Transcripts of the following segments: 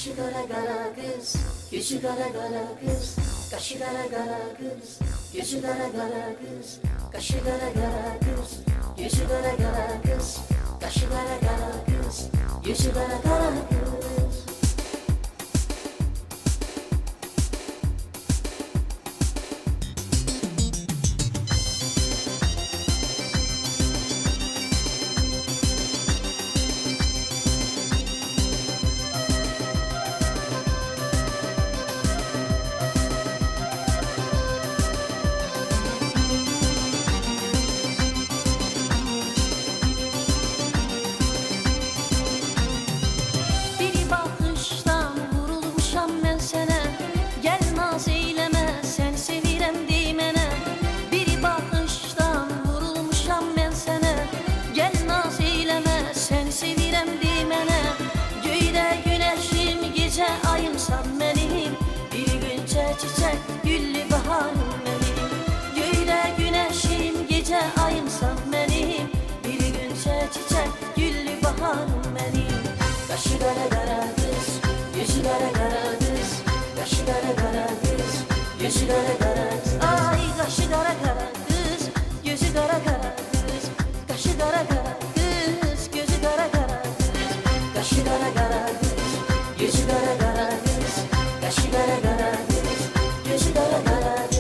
Kaşı kara kara kız, yüzü kara kara kız. Kaşı kara kara kız, yüzü kara kara kız. Kaşı kara kara kız, yüzü kara kara kız. Kaşı kara kara kız, yüzü kara kara kız. Ayımsan benim, bir günce çiçek güllü baharım benim. Göyle güneşim gece ayımsan benim, bir günce çiçek güllü baharım benim. Kaşı kara kara kız, yüzü kara kara kız. Kaşı kara kara kız, yüzü kara kara kız. Ay kaşı kara kara kız, gözü kara kara kız. Kaşı kara kara kız, gözü kara kara kız. Kaşı kara kara kız, yüzü kara kara kız. Kaşı kara kara kız, yüzü kara kara kız.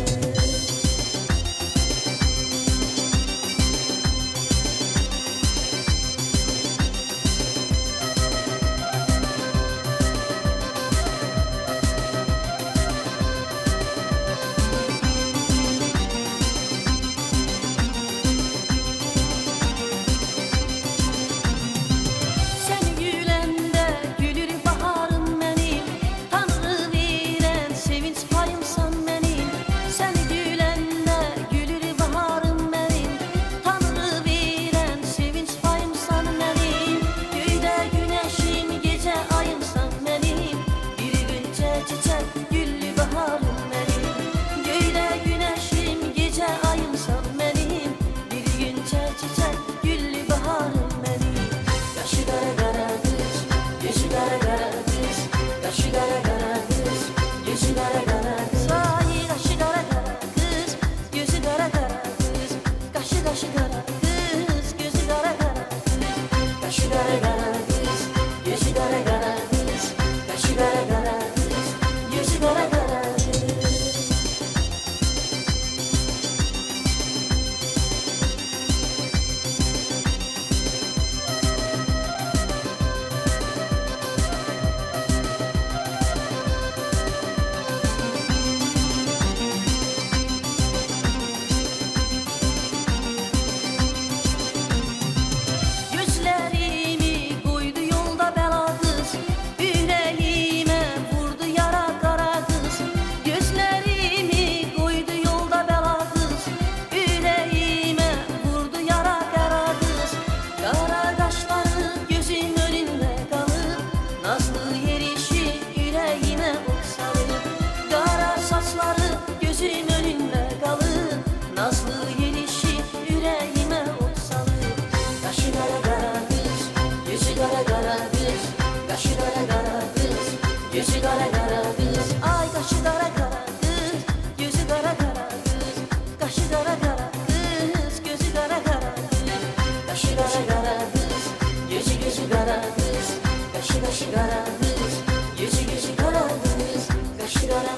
Yüzü kara kara kız, ay kaşı kara kara kız, yüzü kara kara kız. Kaşı kara kara kız, gözü kara kara kız. kaşı kara kara kız, yüzü kara kız. Kaşı kara kız, yüzü kara kız. Kaşı kara,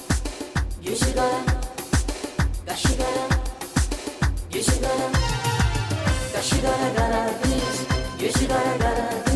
yüzü kara. Kaşı kara, yüzü kara. Kaşı kara kara kız, yüzü kara kara kız.